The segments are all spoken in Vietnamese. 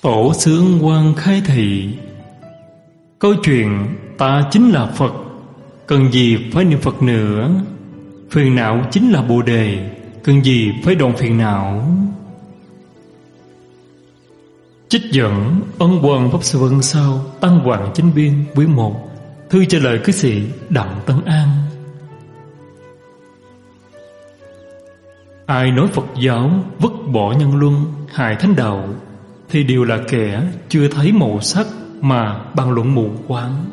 Tổ xướng quan khai thị. Câu chuyện ta chính là Phật, cần gì phải niệm Phật nữa. Phiền não chính là Bồ Đề, cần gì phải đoạn phiền não. Trích dẫn Ân Quang Pháp Sư Vân Sao Tăng Hoàng Chánh Biên quyển 1, thư trả lời cư sĩ Đặng Tấn An. Ai nói Phật giáo vứt bỏ nhân luân, hại thánh đạo thì đều là kẻ chưa thấy màu sắc mà bàn luận mù quáng.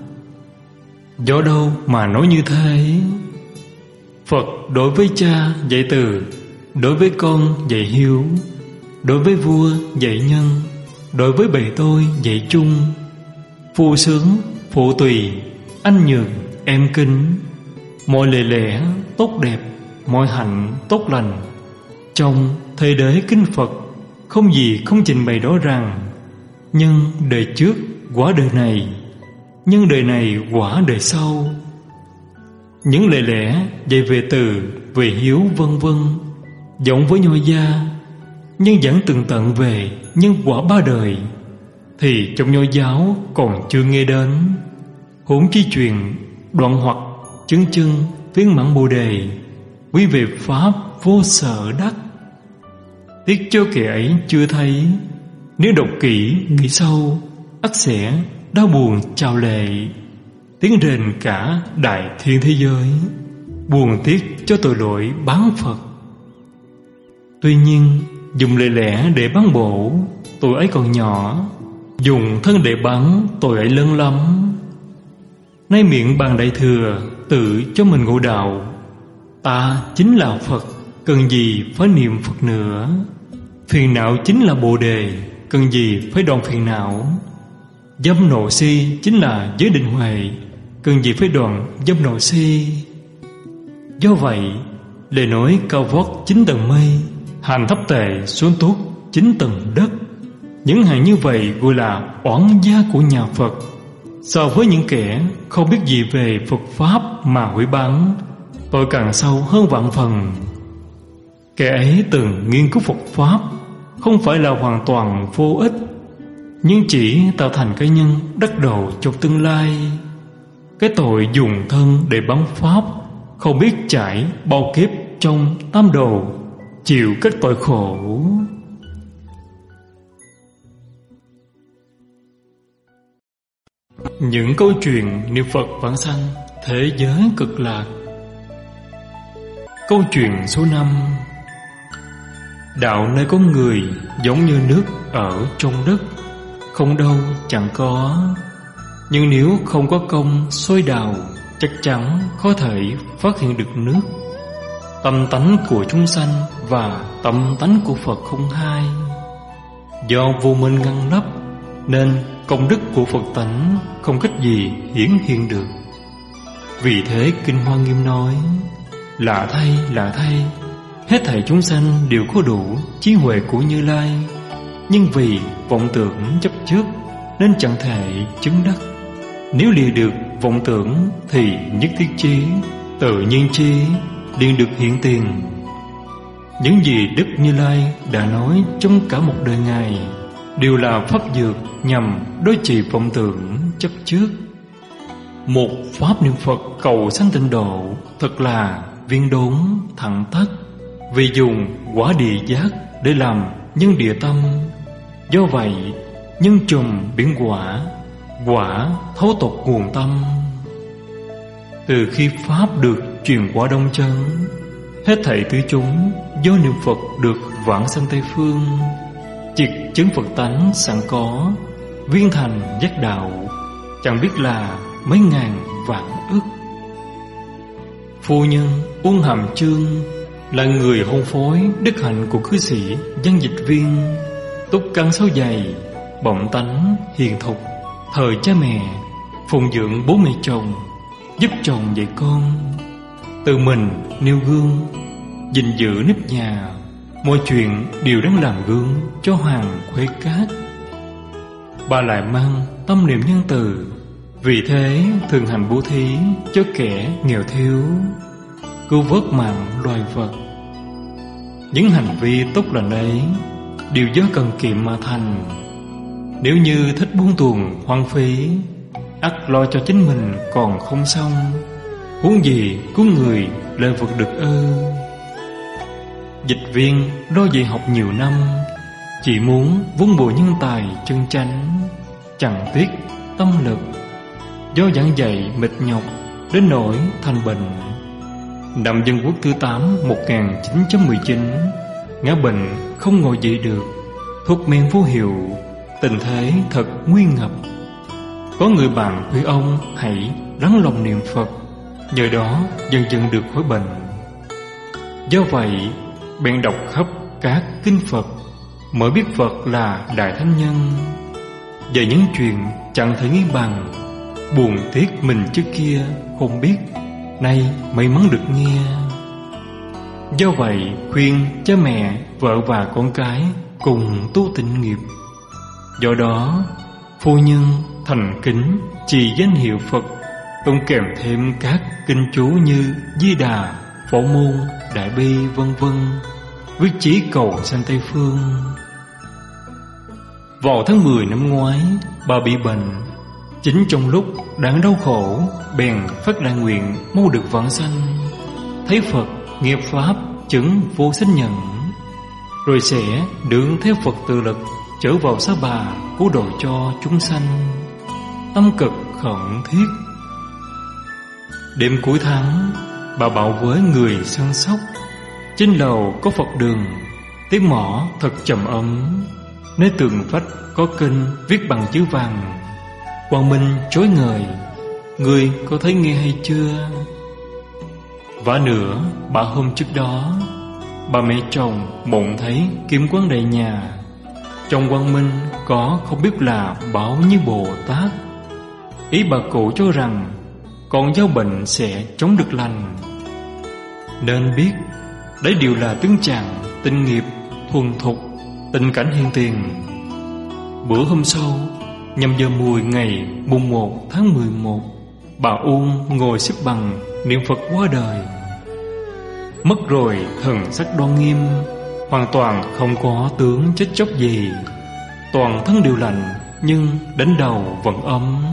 Do đâu mà nói như thế? Phật đối với cha dạy từ, đối với con dạy hiếu, đối với vua dạy nhân, đối với bề tôi dạy chung. Phu sướng, phụ tùy, anh nhường, em kính. Mọi lời lẽ tốt đẹp, mọi hạnh tốt lành. Trong thời đế kinh Phật, không gì không trình bày rõ ràng. Nhân đời trước quả đời này, nhân đời này quả đời sau. Những lời lẽ dạy về từ, về hiếu vân vân giống với nho gia, nhưng dẫn tường tận về nhân quả ba đời thì trong nho giáo còn chưa nghe đến. Huống chi truyền đoạn hoặc chứng chân viên mãn Bồ Đề, quý về pháp vô sở đắc. Tiếc cho kẻ ấy chưa thấy, nếu đọc kỹ nghĩ sâu, ắt sẽ đau buồn trào lệ, tiếng rền cả đại thiên thế giới, buồn tiếc cho tội lỗi bán Phật. Tuy nhiên dùng lời lẽ để bắn bổ, tội ấy còn nhỏ; dùng thân để bắn, tội ấy lớn lắm. Nay miệng bàn đại thừa, tự cho mình ngộ đạo. Ta chính là Phật, cần gì phải niệm Phật nữa. Phiền não chính là Bồ Đề, cần gì phải đoạn phiền não. Dâm nộ si chính là giới định huệ, cần gì phải đoạn dâm nộ si. Do vậy, lời nói cao vót 9 tầng mây, hành thấp tệ xuống tuốt 9 tầng đất. Những hàng như vậy gọi là oán gia của nhà Phật. So với những kẻ không biết gì về Phật Pháp mà hủy bán, tội càng sâu hơn vạn phần. Kẻ ấy từng nghiên cứu Phật Pháp, không phải là hoàn toàn vô ích, nhưng chỉ tạo thành cái nhân đắc độ trong tương lai. Cái tội dùng thân để bắn Pháp, không biết trải bao kiếp trong tam đồ, chịu các tội khổ. Những câu chuyện niệm Phật vãng sanh, thế giới cực lạc. Câu chuyện số 5. Đạo nơi con người giống như nước ở trong đất, không đâu chẳng có. Nhưng nếu không có công soi đào, chắc chắn khó thể phát hiện được nước. Tâm tánh của chúng sanh và tâm tánh của Phật không hai. Do vô minh ngăn nắp, nên công đức của Phật tánh không cách gì hiển hiện được. Vì thế Kinh Hoa Nghiêm nói: lạ thay, hết thảy chúng sanh đều có đủ trí huệ của Như Lai, nhưng vì vọng tưởng chấp trước nên chẳng thể chứng đắc. Nếu lìa được vọng tưởng thì nhất thiết trí, tự nhiên trí liền được hiện tiền. Những gì Đức Như Lai đã nói trong cả một đời Ngài đều là pháp dược nhằm đối trị vọng tưởng chấp trước. Một pháp niệm Phật cầu sanh tịnh độ thật là viên đốn thẳng tắc, vì dùng quả địa giác để làm nhân địa tâm. Do vậy nhân trùm biến quả, quả thấu tột nguồn tâm. Từ khi pháp được truyền qua Đông Chân, hết thảy tứ chúng do niệm Phật được vãng sanh Tây Phương, triệt chứng Phật tánh sẵn có, viên thành giác đạo, chẳng biết là mấy ngàn vạn ức. Phu nhân Uông Hàm Chương là người hôn phối đức hạnh của cư sĩ Văn Dịch Viên, túc căn sâu dày, bẩm tánh hiền thục, thờ cha mẹ, phụng dưỡng bố mẹ chồng, giúp chồng dạy con, tự mình nêu gương, gìn giữ nếp nhà, mọi chuyện đều đáng làm gương cho hàng khuê cát. Bà lại mang tâm niệm nhân từ, vì thế thường hành bố thí cho kẻ nghèo thiếu, cứu vớt mạng loài vật. Những hành vi tốt lành ấy đều do cần kiệm mà thành. Nếu như thích buông tuồng hoang phí, ắt lo cho chính mình còn không xong, huống gì cứu người lời vật được ư? Dịch Viên lo dạy học nhiều năm, chỉ muốn vun bồi nhân tài chân chánh, chẳng tiếc tâm lực. Do giảng dạy mệt nhọc đến nỗi thành bệnh. Năm Dân Quốc thứ 8 1919, ngã bệnh không ngồi dậy được, thuốc men vô hiệu, tình thế thật nguy ngập. Có người bạn khuyên ông hãy lắng lòng niệm Phật, nhờ đó dần dần được khỏi bệnh. Do vậy bèn đọc khắp các kinh Phật, mới biết Phật là đại thánh nhân. Về những chuyện chẳng thể nghĩ bằng, buồn tiếc mình trước kia không biết, nay may mắn được nghe. Do vậy khuyên cha mẹ, vợ và con cái cùng tu tịnh nghiệp. Do đó phu nhân thành kính trì danh hiệu Phật, tụng kèm thêm các kinh chú như Di Đà, Phổ Môn, Đại Bi vân vân, quyết chí cầu sanh Tây Phương. Vào tháng 10 năm ngoái, bà bị bệnh. Chính trong lúc đang đau khổ, bèn phát đại nguyện mau được vãng sanh. Thấy Phật nghiệp pháp chứng vô sinh nhận, rồi sẽ đương theo Phật tự lực trở vào Sa Bà cứu độ cho chúng sanh. Tâm cực khẩn thiết. Đêm cuối tháng, bà bảo với người săn sóc, trên lầu có Phật đường, tiếng mõ thật trầm ấm. Nơi tường vách có kinh viết bằng chữ vàng, quang minh chói ngời. Người có thấy nghe hay chưa? Vả nữa, bà hôm trước đó, bà mẹ chồng mộng thấy kiếm quang đầy nhà. Trong quang minh có không biết là bảo như Bồ Tát. Ý bà cụ cho rằng con dâu bệnh sẽ chống được lành, nên biết đấy đều là tướng trạng tinh nghiệp thuần thục, tình cảnh hiện tiền. Bữa hôm sau, nhằm giờ mùi ngày mùng 1 tháng 11, bà Uông ngồi xếp bằng niệm Phật qua đời. Mất rồi thần sắc đoan nghiêm, hoàn toàn không có tướng chết chóc gì, toàn thân đều lạnh, nhưng đến đầu vẫn ấm.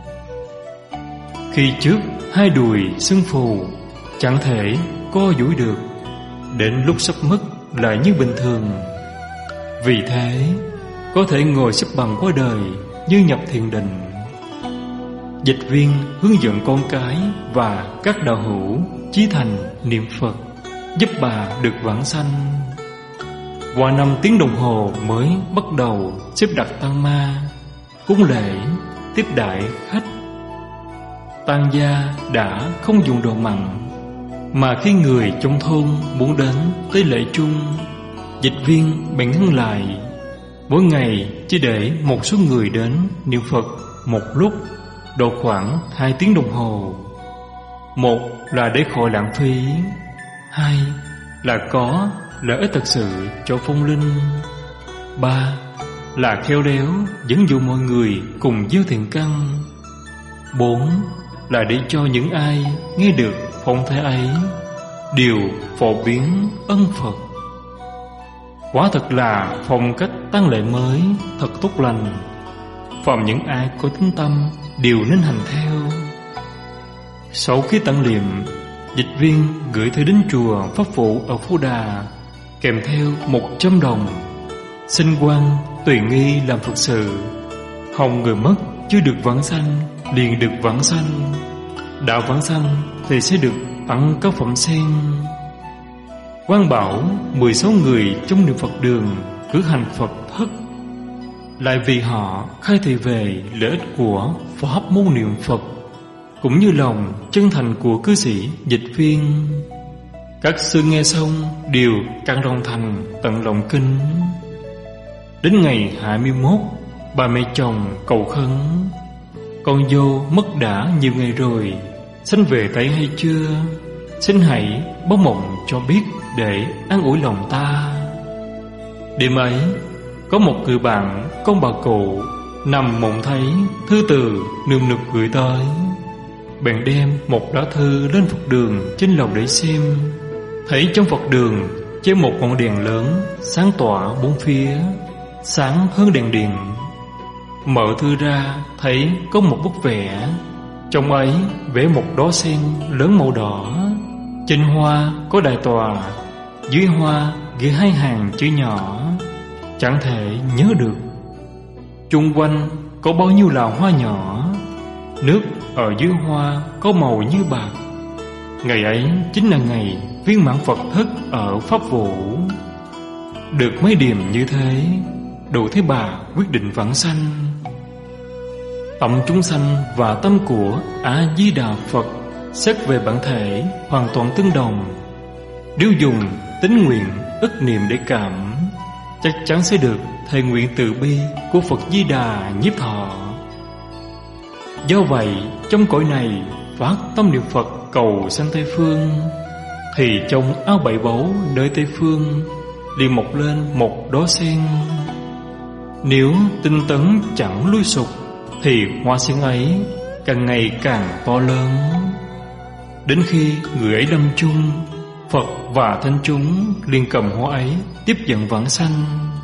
Khi trước hai đùi sưng phù, chẳng thể co duỗi được, đến lúc sắp mất lại như bình thường. Vì thế có thể ngồi xếp bằng qua đời như nhập thiền định. Dịch Viên hướng dẫn con cái và các đạo hữu chí thành niệm Phật, giúp bà được vãng sanh. Qua 5 tiếng đồng hồ mới bắt đầu xếp đặt tang ma, cúng lễ, tiếp đãi khách. Tang gia đã không dùng đồ mặn, mà khi người trong thôn muốn đến tới lễ chung, Dịch Viên bèn ngưng lại. Mỗi ngày chỉ để một số người đến niệm Phật một lúc, độ khoảng 2 tiếng đồng hồ. Một là để khỏi lãng phí, hai là có lợi ích thật sự cho phong linh, ba là khéo léo dẫn dụ mọi người cùng gieo thiện căn, bốn là để cho những ai nghe được phong thể ấy đều phổ biến ân Phật. Quả thật là phong cách tang lễ mới thật tốt lành, phàm những ai có tín tâm đều nên hành theo. Sau khi tặng liệm, Dịch Viên gửi thư đến chùa Pháp Phụ ở Phú Đà, kèm theo 100 đồng. Xin quan tùy nghi làm Phật sự, hồng người mất chưa được vãng sanh liền được vãng sanh, đã vãng sanh thì sẽ được tặng các phẩm sen. Quan bảo 16 người trong niệm Phật đường cử hành Phật thất, lại vì họ khai thị về lợi ích của pháp môn niệm Phật, cũng như lòng chân thành của cư sĩ Dịch Viên. Các sư nghe xong đều căng đồng thành tận lòng kinh. Đến ngày 21, bà mẹ chồng cầu khấn, con dâu mất đã nhiều ngày rồi, sanh về Tây hay chưa? Xin hãy báo mộng cho biết để an ủi lòng ta. Đêm ấy, có một người bạn con bà cụ nằm mộng thấy thư từ nườm nượp gửi tới, bèn đem một lá thư lên Phật đường trên lầu để xem. Thấy trong Phật đường treo một ngọn đèn lớn sáng tỏa bốn phía, sáng hơn đèn điện. Mở thư ra thấy có một bức vẽ. Trong ấy vẽ một đóa sen lớn màu đỏ. Trên hoa có đài tòa, dưới hoa ghi 2 hàng chữ nhỏ, chẳng thể nhớ được. Chung quanh có bao nhiêu là hoa nhỏ. Nước ở dưới hoa có màu như bạc. Ngày ấy chính là ngày viên mãn Phật thất ở Pháp Vũ. Được mấy điểm như thế, đủ thấy bà quyết định vãng sanh. Tâm chúng sanh và tâm của A-di-đà Phật xét về bản thể hoàn toàn tương đồng. Nếu dùng tín nguyện ức niệm để cảm, chắc chắn sẽ được thề nguyện từ bi của Phật Di Đà nhiếp thọ. Do vậy, trong cõi này phát tâm niệm Phật cầu sanh Tây Phương, thì trong áo bảy báu nơi Tây Phương liền mọc lên một đóa sen. Nếu tinh tấn chẳng lui sụp, thì hoa sen ấy càng ngày càng to lớn. Đến khi người ấy lâm chung, Phật và thánh chúng liền cầm hoa ấy tiếp dẫn vãng sanh.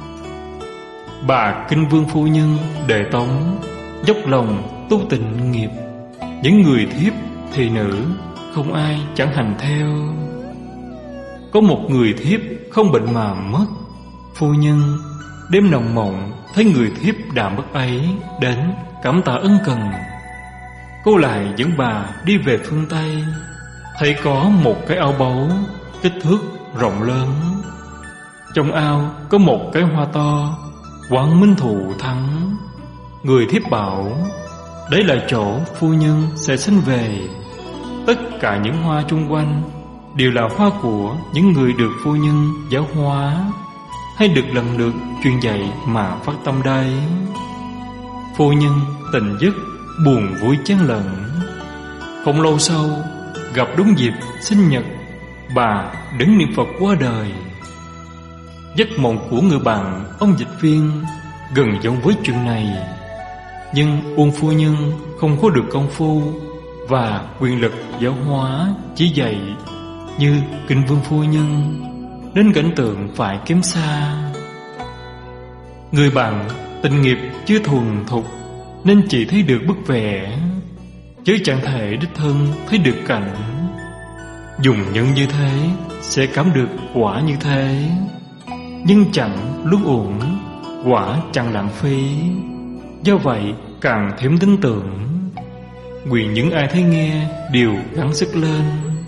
Bà Kinh Vương phu nhân Đề Tống dốc lòng tu tịnh nghiệp. Những người thiếp thị nữ không ai chẳng hành theo. Có một người thiếp không bệnh mà mất. Phu nhân đêm nồng mộng thấy người thiếp đã mất ấy đến cảm tạ ân cần. Cô lại dẫn bà đi về phương Tây. Thấy có một cái ao báu kích thước rộng lớn. Trong ao có một cái hoa to, Quang Minh Thụ Thắng. Người thiếp bảo đấy là chỗ phu nhân sẽ sinh về. Tất cả những hoa chung quanh đều là hoa của những người được phu nhân giáo hóa hay được lần lượt truyền dạy mà phát tâm đây. Phu nhân tỉnh giấc buồn vui chán lẫn. Không lâu sau gặp đúng dịp sinh nhật, bà đứng niệm Phật qua đời. Giấc mộng của người bạn ông dịch viên gần giống với chuyện này. Nhưng Uông phu nhân không có được công phu và quyền lực giáo hóa chỉ dạy như Kinh Vương phu nhân, nên cảnh tượng phải kém xa. Người bạn tình nghiệp chưa thuần thục nên chỉ thấy được bức vẽ, chứ chẳng thể đích thân thấy được cảnh. Dùng nhân như thế sẽ cảm được quả như thế, nhưng chẳng luân uổng, quả chẳng lãng phí. Do vậy càng thêm tin tưởng. Nguyện những ai thấy nghe đều gắng sức lên.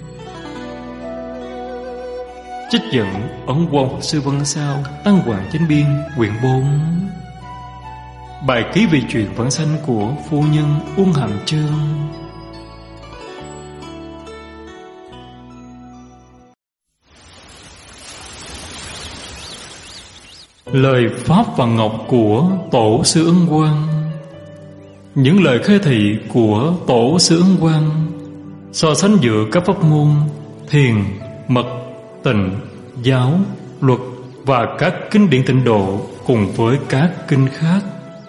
Trích dẫn ấn Quang Sư Văn Sao Tăng Hoàng Chánh Biên quyển 4. Bài ký về chuyện vãng sanh của phu nhân Uông Hàm Chương. Lời Pháp và Ngọc của Tổ sư Ấn Quang. Những lời khai thị của Tổ sư Ấn Quang so sánh giữa các pháp môn thiền, mật, tịnh, giáo, luật và các kinh điển tịnh độ cùng với các kinh khác.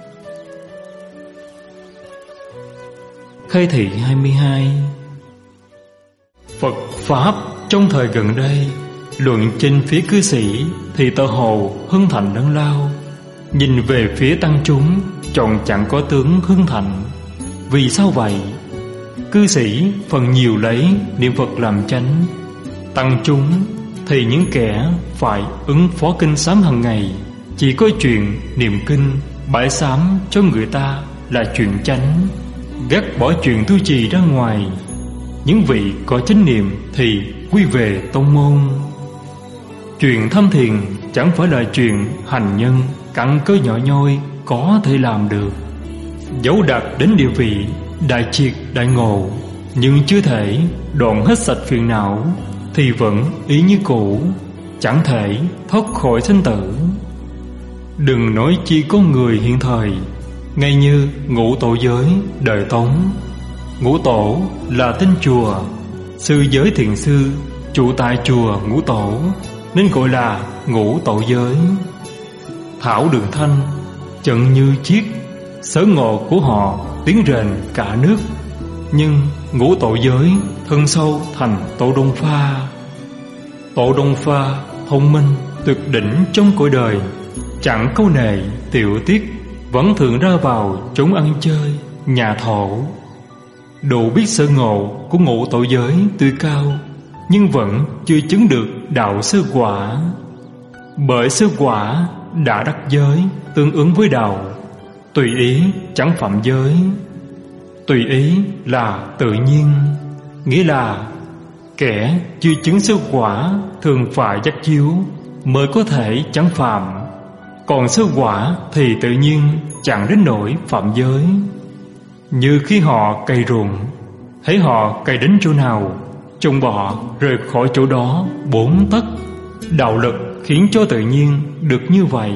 Khai thị 22. Phật Pháp trong thời gần đây luận trên phía cư sĩ thì tơ hồ hưng thành lớn lao. Nhìn về phía tăng chúng chọn chẳng có tướng hưng thành. Vì sao vậy? Cư sĩ phần nhiều lấy niệm Phật làm chánh, tăng chúng thì những kẻ phải ứng phó kinh sám hàng ngày chỉ có chuyện niệm kinh bãi sám cho người ta là chuyện chánh, gác bỏ chuyện tu trì ra ngoài. Những vị có chánh niệm thì quy về tông môn. Chuyện thâm thiền chẳng phải là chuyện hành nhân căn cơ nhỏ nhoi có thể làm được. Dẫu đạt đến địa vị đại triệt đại ngộ, nhưng chưa thể đoạn hết sạch phiền não, thì vẫn ý như cũ, chẳng thể thoát khỏi sinh tử. Đừng nói chi có người hiện thời, ngay như Ngũ Tổ giới đời Tống. Ngũ Tổ là tên chùa, sư giới thiền sư trụ tại chùa Ngũ Tổ, nên gọi là Ngũ Tổ giới. Thảo Đường Thanh chận như chiếc, sở ngộ của họ tiếng rền cả nước. Nhưng Ngũ Tổ giới thân sâu thành Tổ Đông Pha. Tổ Đông Pha thông minh tuyệt đỉnh trong cõi đời, chẳng câu nệ tiểu tiết, vẫn thường ra vào chúng ăn chơi, nhà thổ. Đủ biết sở ngộ của ngũ tội giới tuy cao, nhưng vẫn chưa chứng được đạo sơ quả. Bởi sơ quả đã đắc giới tương ứng với đạo, tùy ý chẳng phạm giới. Tùy ý là tự nhiên, nghĩa là kẻ chưa chứng sơ quả thường phải dắt chiếu mới có thể chẳng phạm. Còn sơ quả thì tự nhiên chẳng đến nỗi phạm giới. Như khi họ cày ruộng, thấy họ cày đến chỗ nào, trông bọ rời khỏi chỗ đó 4 tấc. Đạo lực khiến cho tự nhiên được như vậy.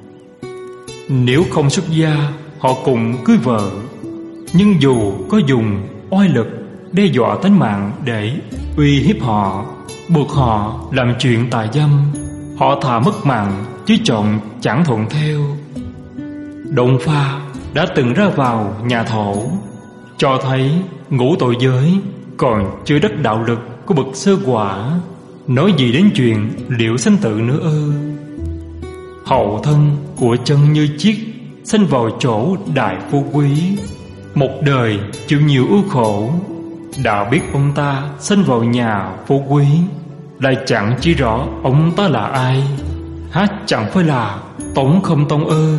Nếu không xuất gia, họ cũng cưới vợ, nhưng dù có dùng oai lực đe dọa tính mạng để uy hiếp họ, buộc họ làm chuyện tà dâm, họ thà mất mạng chứ chọn chẳng thuận theo. Động Pha đã từng ra vào nhà thổ, cho thấy ngũ tội giới còn chưa đắc đạo lực của bậc sơ quả, nói gì đến chuyện liệu sanh tử nữa ư. Hậu thân của chân Như Chiết sanh vào chỗ đại phú quý, một đời chịu nhiều ưu khổ. Đã biết ông ta sanh vào nhà phú quý, lại chẳng chỉ rõ ông ta là ai, há chẳng phải là Tống Khâm Tông ư.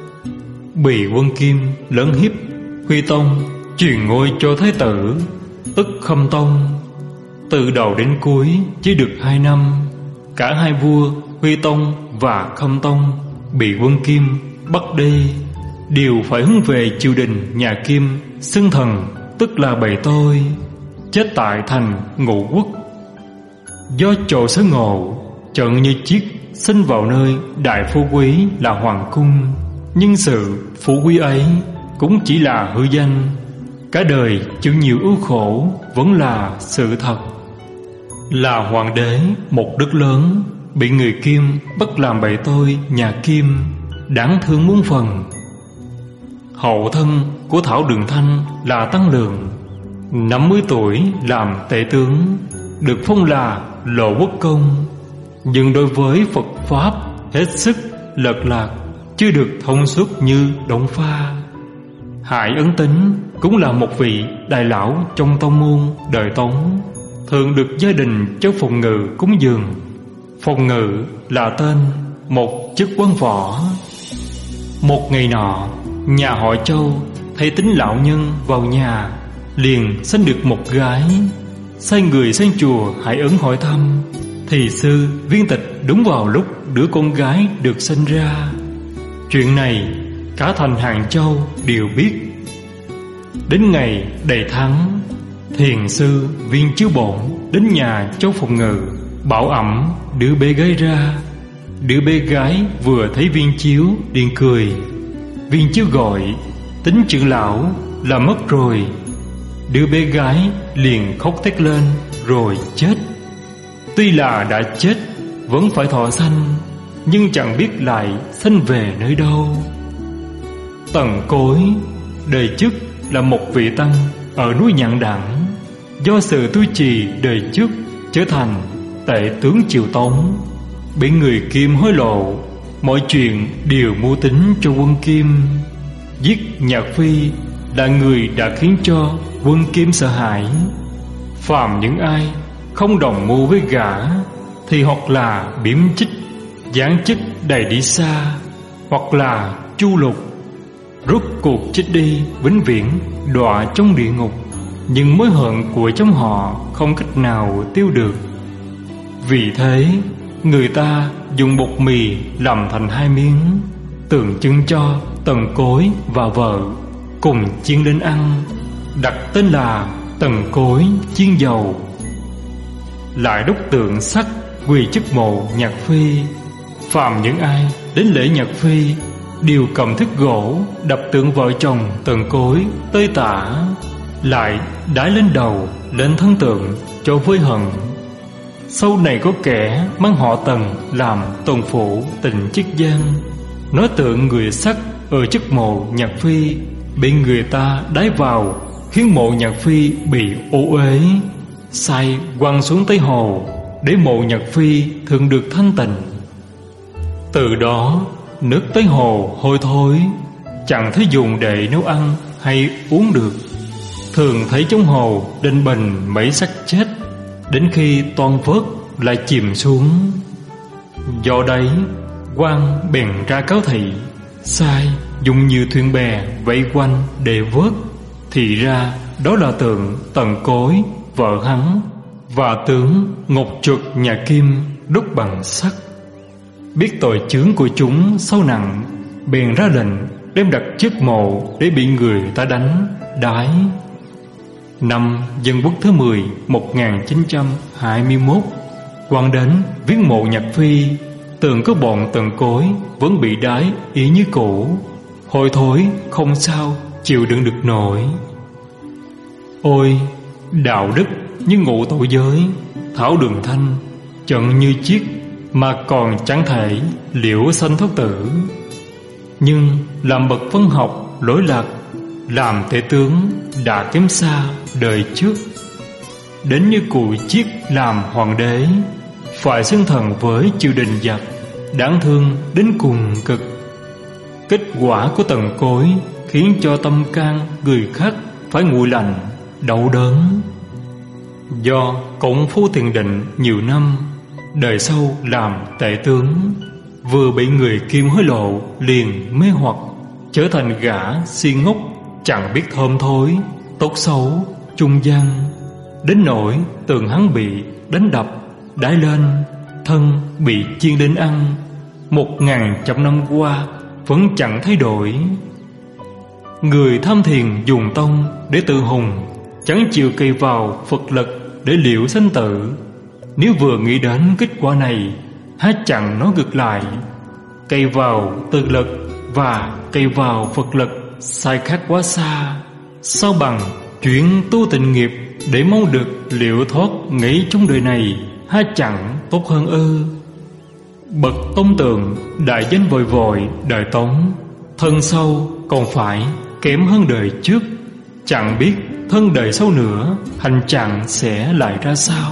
Bị Quân Kim lấn hiếp, Huy Tông truyền ngôi cho thái tử, tức Khâm Tông. Từ đầu đến cuối chỉ được 2 năm, cả hai vua Huy Tông và Khâm Tông bị Quân Kim bắt đi, đều phải hướng về triều đình nhà Kim xưng thần, tức là bày tôi, chết tại thành Ngũ Quốc. Do chỗ sở ngộ, Trần Như Chiết sinh vào nơi đại phú quý là hoàng cung, nhưng sự phú quý ấy cũng chỉ là hư danh. Cả đời chịu nhiều ưu khổ vẫn là sự thật. Là hoàng đế một nước lớn, bị người Kim bắt làm bậy tôi nhà Kim, đáng thương muôn phần. Hậu thân của Thảo Đường Thanh là Tăng Lượng, 50 tuổi làm tể tướng, được phong là Lộ Quốc Công, nhưng đối với Phật Pháp hết sức lệch lạc, chưa được thông suốt như Động Pha. Hải Ấn Tính cũng là một vị đại lão trong tông môn đời Tống, thường được gia đình cho Phòng Ngự cúng dường. Phòng Ngự là tên một chức quan võ. Một ngày nọ, nhà họ Châu thấy Tính lão nhân vào nhà, liền sanh được một gái. Sai người sang chùa Hải Ấn hỏi thăm, thì sư Viên Tịch đúng vào lúc đứa con gái được sinh ra. Chuyện này cả thành Hàng Châu đều biết. Đến ngày đầy tháng, thiền sư Viên Chiếu Bổn đến nhà Châu Phòng Ngự, bảo ẵm đứa bé gái ra. Đứa bé gái vừa thấy Viên Chiếu liền cười. Viên Chiếu gọi Tính trưởng lão là mất rồi. Đứa bé gái liền khóc thét lên rồi chết. Tuy là đã chết, vẫn phải thọ sanh, nhưng chẳng biết lại sanh về nơi đâu. Tần Cối đời trước là một vị tăng ở núi Nhạn Đẳng, do sự tu trì đời trước trở thành tể tướng triều Tống, bị người Kim hối lộ, mọi chuyện đều mưu tính cho quân Kim. Giết Nhạc Phi là người đã khiến cho quân Kim sợ hãi. Phàm những ai không đồng mưu với gã thì hoặc là biếm chích, giáng chức đày đi xa, hoặc là chu lục. Rốt cuộc chết đi vĩnh viễn đọa trong địa ngục, nhưng mối hận của trong họ không cách nào tiêu được. Vì thế người ta dùng bột mì làm thành 2 miếng, tượng trưng cho Tần Cối và vợ cùng chiên lên ăn, đặt tên là Tần Cối chiên dầu. Lại đúc tượng sắt quỳ trước mộ Nhạc Phi. Phàm những ai đến lễ Nhạc Phi đều cầm thước gỗ đập tượng vợ chồng Tần Cối tơi tả, lại đái lên đầu lên thân tượng cho vơi hận. Sau này có kẻ mang họ Tần làm tồn phụ Tình Chiết Giang, nói tượng người sắt ở trước mộ Nhạc Phi bị người ta đái vào, khiến mộ Nhạc Phi bị ô uế, sai quăng xuống Tây Hồ để mộ Nhạc Phi thường được thanh tịnh. Từ đó nước Tây Hồ hôi thối, chẳng thấy dùng để nấu ăn hay uống được. Thường thấy trong hồ đinh bình mấy xác chết, đến khi toan vớt lại chìm xuống. Do đấy quan bèn ra cáo thị, sai dùng nhiều thuyền bè vây quanh để vớt. Thì ra đó là tượng Tần Cối vợ hắn và tướng Ngọc Chuột nhà Kim đúc bằng sắt. Biết tội chướng của chúng sâu nặng, bèn ra lệnh đem đặt trước mộ để bị người ta đánh đái. Năm Dân Quốc thứ 10 1921, quan đến viếng mộ Nhạc Phi, tưởng có bọn Tần Cối vẫn bị đái y như cũ, hôi thối không sao chịu đựng được nổi. Ôi đạo đức như ngũ tội giới, thảo đường thanh trận như chiếc, mà còn chẳng thể liễu sanh thoát tử. Nhưng làm bậc văn học lỗi lạc, làm tể tướng đã kém xa đời trước. Đến như cụ Chiết làm hoàng đế, phải xưng thần với triều đình giặc, đáng thương đến cùng cực. Kết quả của Tần Cối khiến cho tâm can người khác phải nguội lạnh, đau đớn. Do cộng phu tiền định nhiều năm, đời sau làm tể tướng, vừa bị người Kim hối lộ liền mê hoặc, trở thành gã si ngốc, chẳng biết thơm thối, tốt xấu, trung gian. Đến nỗi tường hắn bị đánh đập, đái lên, thân bị chiên đến ăn, 1000 năm qua vẫn chẳng thay đổi. Người tham thiền dùng tông để tự hùng, chẳng chịu cày vào Phật lực để liễu sanh tử. Nếu vừa nghĩ đến kết quả này, há chẳng nói ngược lại. Cày vào tự lực và cày vào Phật lực sai khác quá xa. Sao bằng chuyện tu tịnh nghiệp để mong được liễu thoát nghĩ trong đời này, há chẳng tốt hơn ư? Bậc Tông Tường đại danh vội vội đời Tống, thân sau còn phải kém hơn đời trước. Chẳng biết thân đời sau nữa hành trạng sẽ lại ra sao.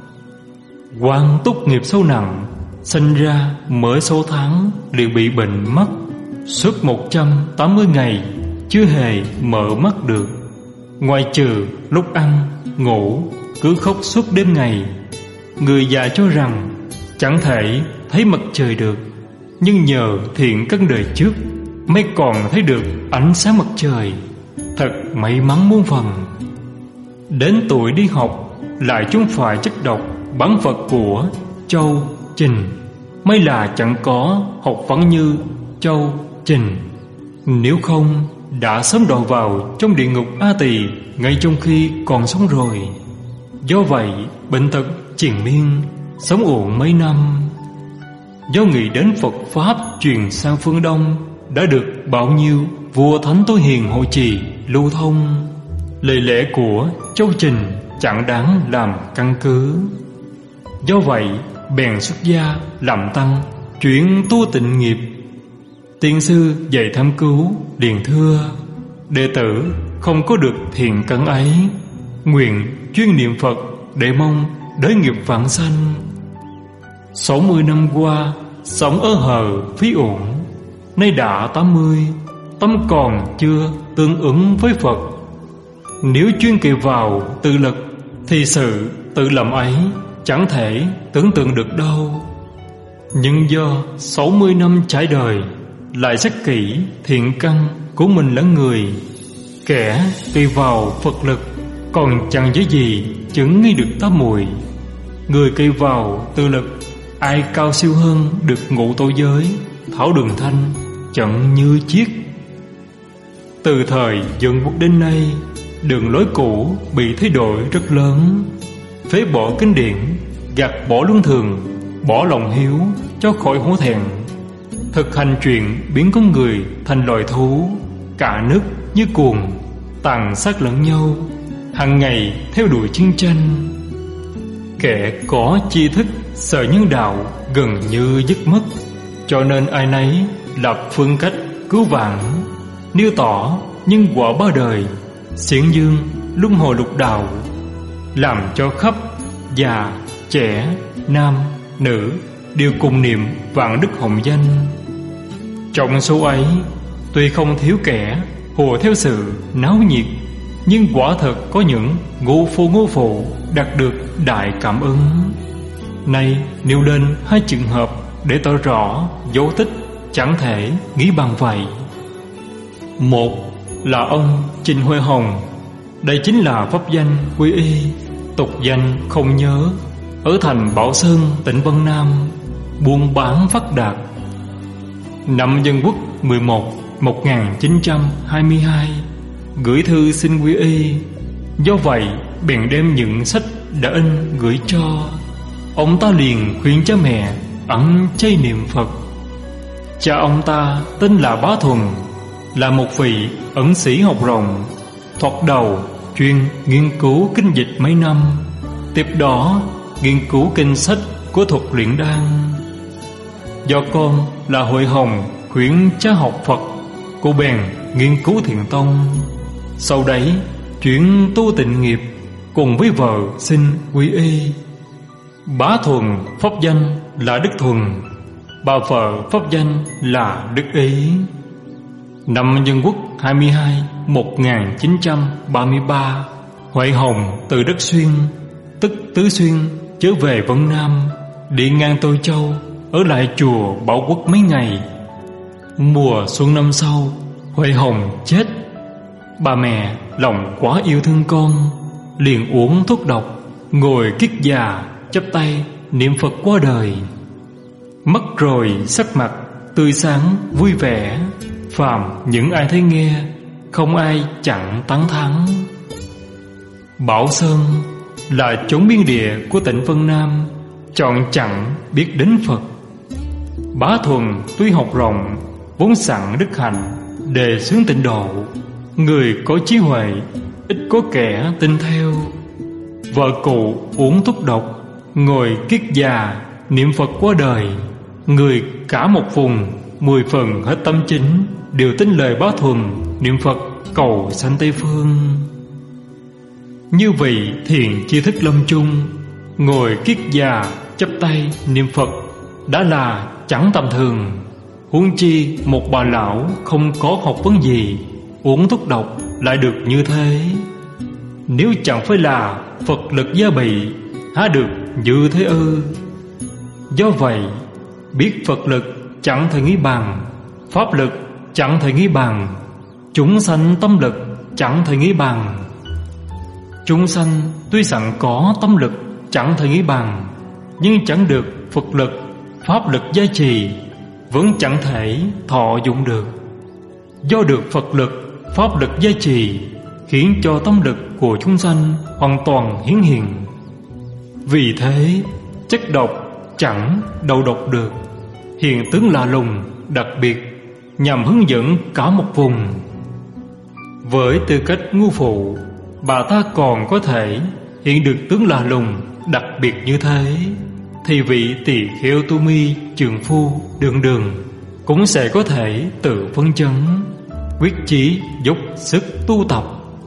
Quan túc nghiệp sâu nặng, sinh ra mới 6 tháng liền bị bệnh mất, suốt 180 ngày chưa hề mở mắt được. Ngoài trừ lúc ăn, ngủ, cứ khóc suốt đêm ngày. Người già cho rằng chẳng thể thấy mặt trời được, nhưng nhờ thiện căn đời trước mới còn thấy được ánh sáng mặt trời. Thật may mắn muôn phần. Đến tuổi đi học lại chúng phải chất độc bản Phật của Châu Trình, mới là chẳng có học vấn như Châu Trình. Nếu không đã sớm đọa vào trong địa ngục A Tỳ ngay trong khi còn sống rồi. Do vậy bệnh tật triền miên, sống uổng mấy năm. Do nghĩ đến Phật Pháp truyền sang phương Đông, đã được bao nhiêu vua thánh tối hiền hộ trì lưu thông. Lời lẽ của Châu Trình chẳng đáng làm căn cứ. Do vậy bèn xuất gia làm tăng, chuyển tu tịnh nghiệp. Tiên sư dạy tham cứu liền thưa: đệ tử không có được thiền căn ấy, nguyện chuyên niệm Phật để mong đới nghiệp vãng sanh. 60 năm qua sống ở hờ phí uổng, nay đã 80, tâm còn chưa tương ứng với Phật. Nếu chuyên kề vào tự lực thì sự tự lầm ấy chẳng thể tưởng tượng được đâu. Nhưng do 60 năm trải đời, lại rất kỹ thiện căn của mình lẫn người, kẻ kề vào Phật lực còn chẳng dễ gì chứng nghi được tám muội. Người kề vào tự lực ai cao siêu hơn được ngũ tổ giới, thảo đường thanh chẳng như chiếc. Từ thời Dân Quốc đến nay, đường lối cũ bị thay đổi rất lớn. Phế bỏ kinh điển, gạt bỏ luân thường, bỏ lòng hiếu cho khỏi hổ thẹn. Thực hành chuyện biến con người thành loài thú, cả nước như cuồng, tàn sát lẫn nhau, hàng ngày theo đuổi chiến tranh. Kẻ có tri thức sợ nhân đạo gần như dứt mất, cho nên ai nấy lập phương cách cứu vãn, nêu tỏ nhân quả ba đời, xiển dương luân hồi lục đạo, làm cho khắp già trẻ nam nữ đều cùng niệm vạn đức hồng danh. Trong số ấy Tuy không thiếu kẻ hùa theo sự náo nhiệt, nhưng quả thật có những ngô phụ đạt được đại cảm ứng. Nay nêu lên hai trường hợp để tỏ rõ dấu tích chẳng thể nghĩ bằng vậy. Một là ông Trịnh Huệ Hồng. Đây chính là pháp danh quy y, tục danh không nhớ, ở thành Bảo Sơn, tỉnh Vân Nam, buôn bán phát đạt. Năm Dân Quốc 11 1922 gửi thư xin quy y. Do vậy bèn đem những sách đã in gửi cho. Ông ta liền khuyên cha mẹ ăn chay niệm Phật. Cha ông ta tên là Bá Thuần, là một vị ẩn sĩ học rộng. Thoạt đầu chuyên nghiên cứu kinh dịch mấy năm, tiếp đó nghiên cứu kinh sách của thuật luyện đan. Do con là Huệ Hồng khuyên cha học Phật, cô bèn nghiên cứu Thiền Tông. Sau đấy chuyển tu tịnh nghiệp, cùng với vợ xin quy y. Bá Thuần pháp danh là Đức Thuần, bà vợ pháp danh là Đức Ý. Năm Dân Quốc 22 1933, Huệ Hồng từ Đất Xuyên, tức Tứ Xuyên, trở về Vân Nam, đi ngang Tô Châu, ở lại chùa Bảo Quốc mấy ngày. Mùa xuân năm sau, Huệ Hồng chết. Bà mẹ lòng quá yêu thương con, liền uống thuốc độc, ngồi kiết già chắp tay niệm Phật qua đời. Mất rồi sắc mặt tươi sáng vui vẻ, phàm những ai thấy nghe, không ai chẳng tán thán. Bảo Sơn là chốn biên địa của tỉnh Vân Nam, chọn chẳng biết đến Phật. Bá Thuần tuy học rộng, vốn sẵn đức hạnh, đề xướng tịnh độ, người có trí huệ, ít có kẻ tin theo. Vợ cụ uống thuốc độc, ngồi kiết già niệm Phật qua đời. Người cả một vùng 10 phần hết tâm chính đều tin lời Bá Thuần niệm Phật cầu sanh Tây Phương. Như vị thiền tri thức lâm chung, ngồi kiết già chắp tay niệm Phật đã là chẳng tầm thường. Huống chi một bà lão không có học vấn gì, uống thuốc độc lại được như thế. Nếu chẳng phải là Phật lực gia bị, há được như thế ư? Do vậy biết Phật lực chẳng thể nghĩ bằng, pháp lực chẳng thể nghĩ bằng, chúng sanh tâm lực chẳng thể nghĩ bằng. Chúng sanh tuy sẵn có tâm lực chẳng thể nghĩ bằng, nhưng chẳng được Phật lực, pháp lực gia trì, vẫn chẳng thể thọ dụng được. Do được Phật lực, pháp lực gia trì, khiến cho tâm lực của chúng sanh hoàn toàn hiển hiện. Vì thế chất độc chẳng đầu độc được, hiện tướng lạ lùng đặc biệt, nhằm hướng dẫn cả một vùng. Với tư cách ngu phụ, bà ta còn có thể hiện được tướng lạ lùng đặc biệt như thế, thì vị tỳ kheo tu mi trường phu đường đường cũng sẽ có thể tự phân chấn, quyết chí dốc sức tu tập.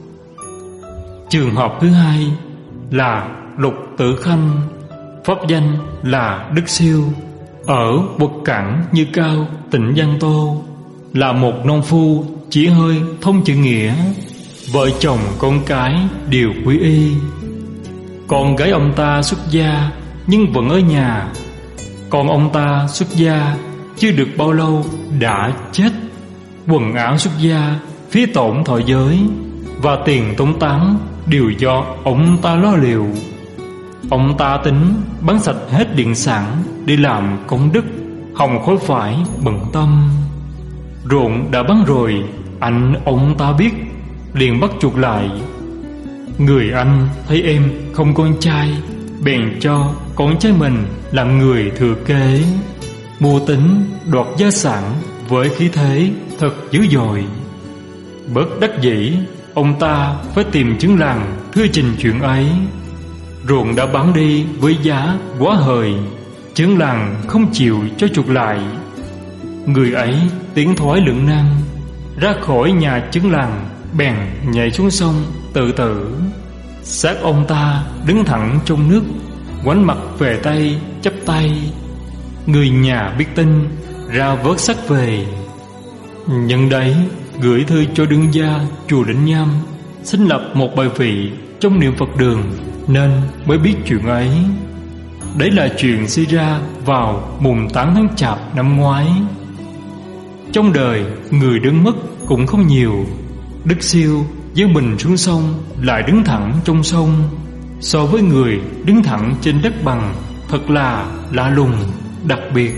Trường hợp thứ hai là Lục Tử Khanh, pháp danh là Đức Siêu, ở Quật Cảng Như Cao, tỉnh Giang Tô, là một nông phu chỉ hơi thông chữ nghĩa. Vợ chồng con cái đều quy y. Con gái ông ta xuất gia nhưng vẫn ở nhà. Còn ông ta xuất gia chưa được bao lâu đã chết. Quần áo xuất gia, phí tổn thọ giới và tiền tống táng đều do ông ta lo liệu. Ông ta tính bán sạch hết điện sản đi làm công đức, hòng khỏi phải bận tâm. Ruộng đã bán rồi, anh ông ta biết, liền bắt chuộc lại. Người anh thấy em không con trai, bèn cho con trai mình làm người thừa kế, mưu tính đoạt gia sản với khí thế thật dữ dội. Bất đắc dĩ, ông ta phải tìm chứng làng thưa trình chuyện ấy. Ruộng đã bán đi với giá quá hời, chứng làng không chịu cho chuộc lại. Người ấy tiến thoái lưỡng nan, ra khỏi nhà chứng làng, bèn nhảy xuống sông tự tử. Xác ông ta đứng thẳng trong nước, ngoảnh mặt về Tây chắp tay. Người nhà biết tin ra vớt xác về. Nhân đấy gửi thư cho đương gia chùa Lĩnh Nham, xin lập một bài vị trong niệm Phật đường, nên mới biết chuyện ấy. Đấy là chuyện xảy ra vào mùng 8 tháng Chạp năm ngoái. Trong đời người đứng mất cũng không nhiều. Đức Siêu gieo mình xuống sông lại đứng thẳng trong sông, so với người đứng thẳng trên đất bằng thật là lạ lùng, đặc biệt.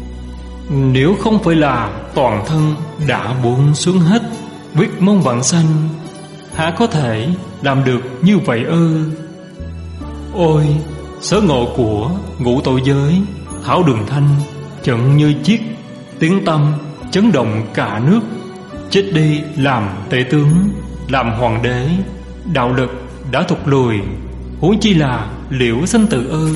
Nếu không phải là toàn thân đã buông xuống hết, quyết mong vãng sanh, há có thể làm được như vậy ư? Ôi, sở ngộ của ngũ tội giới Thảo Đường Thanh chận như chiếc, tiếng tâm chấn động cả nước. Chết đi làm tể tướng, làm hoàng đế, đạo lực đã thụt lùi, huống chi là Liễu Sanh Tử ư?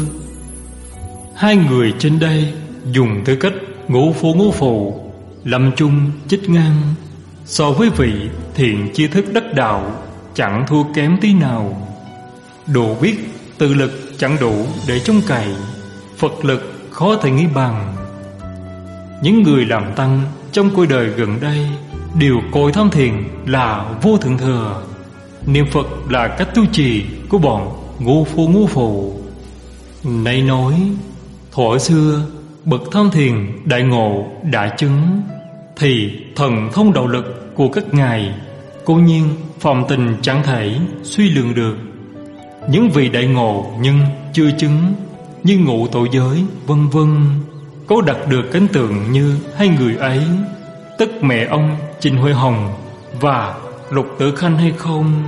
Hai người trên đây dùng tư cách ngũ phu ngũ phụ, lâm chung chích ngang, so với vị thiện tri thức đắc đạo chẳng thua kém tí nào. Đủ biết tự lực chẳng đủ để trông cậy, Phật lực khó thể nghĩ bằng. Những người làm tăng trong cuộc đời gần đây đều coi tham thiền là vô thượng thừa, niệm Phật là cách tu trì của bọn ngũ phu ngũ phụ. Nay nói thuở xưa bậc tham thiền đại ngộ đã chứng, thì thần thông đạo lực của các ngài cố nhiên phàm tình chẳng thể suy lượng được. Những vị đại ngộ nhưng chưa chứng như ngũ tội giới vân vân, có đạt được cảnh tượng như hai người ấy, tức mẹ ông Trịnh Huệ Hồng và Lục Tử Khanh hay không?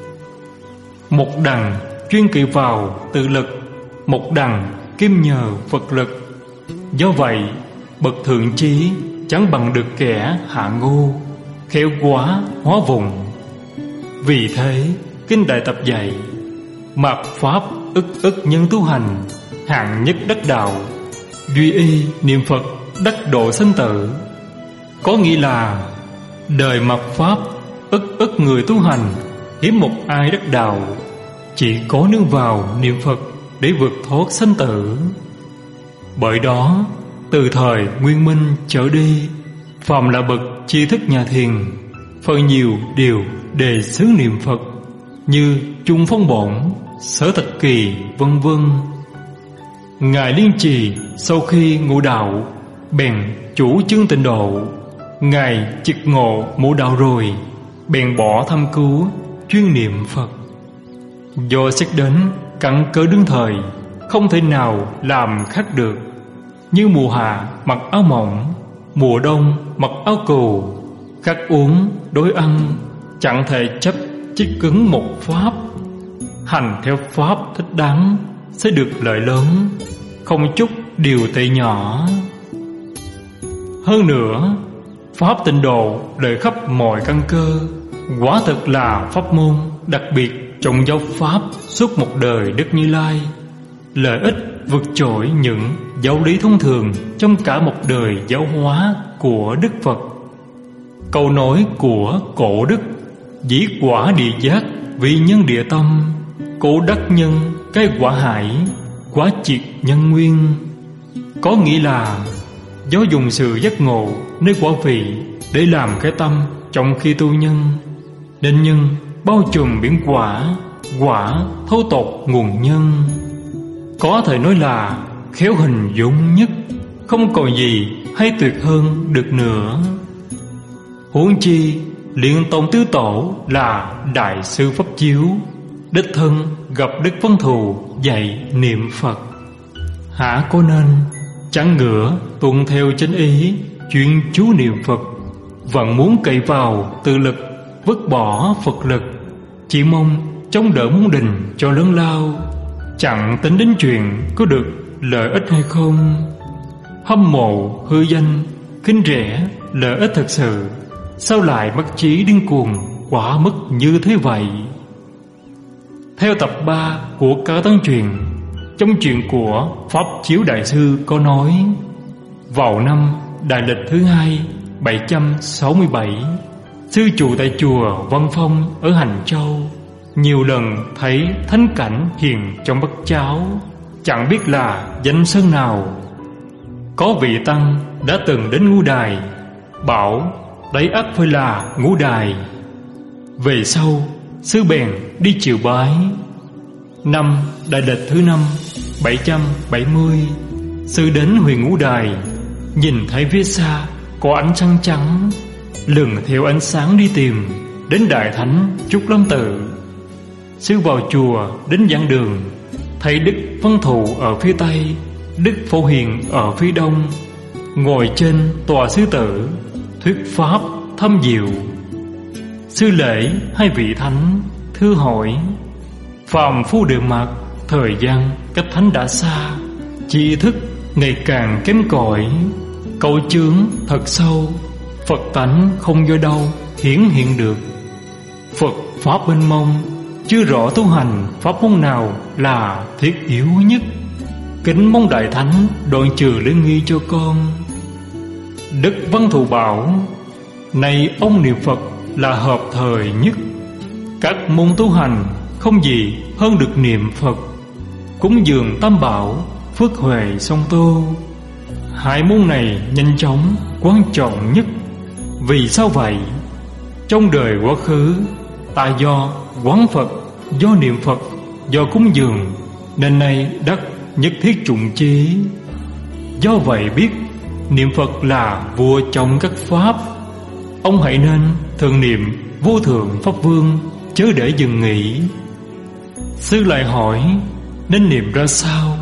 Một đằng chuyên kỵ vào tự lực, một đằng kim nhờ Phật lực. Do vậy bậc thượng trí chẳng bằng được kẻ hạ ngu, khéo quá hóa vùng. Vì thế kinh Đại Tập dạy: mạt pháp ức nhân tu hành, hạng nhất đắc đạo, duy y niệm Phật đắc độ sanh tử. Có nghĩa là đời mạt pháp ức người tu hành, hiếm một ai đắc đạo, chỉ có nương vào niệm Phật để vượt thoát sanh tử. Bởi đó từ thời Nguyên Minh trở đi, phàm là bậc tri thức nhà thiền, phần nhiều đều đề xứ niệm Phật, như Trung Phong Bổn, Sở Tịch Kỳ vân vân. Ngài Liên Trì sau khi ngộ đạo bèn chủ trương tịnh độ. Ngài trực ngộ ngộ đạo rồi, bèn bỏ thăm cứu chuyên niệm Phật. Do xét đến căn cơ đương thời, không thể nào làm khác được. Như mùa hạ mặc áo mỏng, mùa đông mặc áo cừu, khắc uống đối ăn, chẳng thể chấp chí cứng một pháp. Hành theo pháp thích đáng sẽ được lợi lớn, không chút điều tệ nhỏ. Hơn nữa pháp tịnh độ lợi khắp mọi căn cơ, quả thực là pháp môn đặc biệt trong giáo pháp suốt một đời Đức Như Lai. Lợi ích vượt trội những giáo lý thông thường trong cả một đời giáo hóa của Đức Phật. Câu nói của cổ Đức: dĩ quả địa giác, vì nhân địa tâm, cố đắc nhân cái quả hải, quá triệt nhân nguyên. Có nghĩa là do dùng sự giác ngộ nơi quả vị để làm cái tâm trong khi tu nhân, nên nhân bao trùm biển quả, quả thâu tột nguồn nhân. Có thể nói là khéo hình dung nhất, không còn gì hay tuyệt hơn được nữa. Huống chi Liên Tông Tứ Tổ là đại sư pháp chiếu, đích thân gặp Đức Văn Thù dạy niệm Phật. Hả có nên chẳng ngửa tuân theo chánh ý, chuyên chú niệm Phật, vẫn muốn cậy vào tự lực, vứt bỏ Phật lực, chỉ mong chống đỡ môn đình cho lớn lao, chẳng tính đến chuyện có được lợi ích hay không. Hâm mộ hư danh, khinh rẻ lợi ích thật sự, sao lại mất trí điên cuồng quá mức như thế vậy? Theo tập 3 của Cao Tăng Truyền, trong chuyện của Pháp Chiếu Đại Sư có nói: vào năm Đại Lịch thứ 2 767, sư trụ tại chùa Văn Phong ở Hành Châu nhiều lần thấy thánh cảnh hiện trong bát cháo, chẳng biết là danh sơn nào. Có vị tăng đã từng đến ngũ đài bảo đấy ắt phải là Ngũ Đài. Về sau sư bèn đi chiều bái. Năm Đại Lịch thứ 5 770, sư đến huyện Ngũ Đài, nhìn thấy phía xa có ánh trăng trắng, lừng theo ánh sáng đi tìm đến Đại Thánh Trúc Lâm Tự. Sư vào chùa đến giảng đường, thấy Đức Văn Thù ở phía tây, Đức Phổ Hiền ở phía đông, ngồi trên tòa sư tử thuyết pháp thâm diệu. Sư lễ hai vị thánh, thưa hỏi: phàm phu đều mặc, thời gian cách thánh đã xa, tri thức ngày càng kém cỏi, câu chướng thật sâu, Phật tánh không do đâu hiển hiện được. Phật pháp mênh mông, chưa rõ tu hành pháp môn nào là thiết yếu nhất. Kính mong Đại Thánh đoạn trừ lễ nghi cho con. Đức Văn Thù bảo: này ông niệm Phật là hợp thời nhất. Các môn tu hành không gì hơn được niệm Phật. Cúng dường tam bảo, phước huệ song tô, hai môn này nhanh chóng quan trọng nhất. Vì sao vậy? Trong đời quá khứ, ta do quán Phật, do niệm Phật, do cúng dường, nên nay đắc nhất thiết trụng chí. Do vậy biết niệm Phật là vua trong các pháp. Ông hãy nên thường niệm vô thượng Pháp Vương, chớ để dừng nghỉ. Sư lại hỏi: nên niệm ra sao?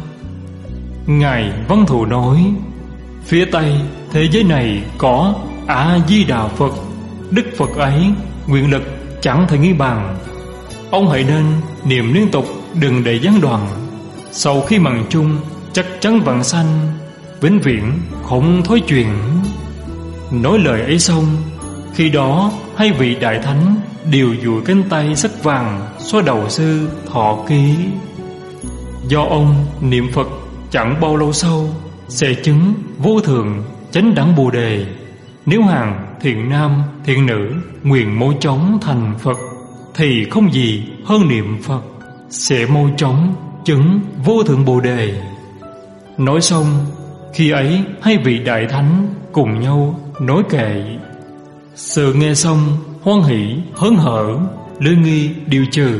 Ngài Văn Thù nói: phía Tây thế giới này có A-di-đà Phật, Đức Phật ấy nguyện lực chẳng thể nghĩ bằng. Ông hãy nên niệm liên tục, đừng để gián đoạn. Sau khi mạng chung chắc chắn vãng sanh, vĩnh viễn không thối chuyển. Nói lời ấy xong, khi đó hai vị đại thánh đều duỗi cánh tay sắc vàng xoa đầu sư thọ ký. Do ông niệm Phật chẳng bao lâu sau sẽ chứng vô thượng chánh đẳng Bồ Đề. Nếu hàng thiện nam thiện nữ nguyện mau chóng thành Phật, thì không gì hơn niệm Phật, sẽ mau chóng chứng vô thượng Bồ Đề. Nói xong, khi ấy hai vị đại thánh cùng nhau nói kệ. Sự nghe xong hoan hỷ hớn hở, lễ nghi điều trừ.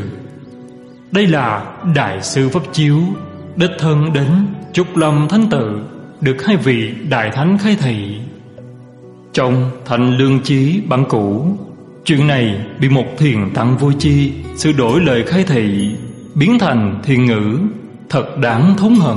Đây là đại sư pháp chiếu đích thân đến Trúc Lâm Thánh Tự, được hai vị đại thánh khai thị. Trong Thành Lương Chí bản cũ, chuyện này bị một thiền tăng vô chi sửa đổi lời khai thị, biến thành thiền ngữ, thật đáng thống hận.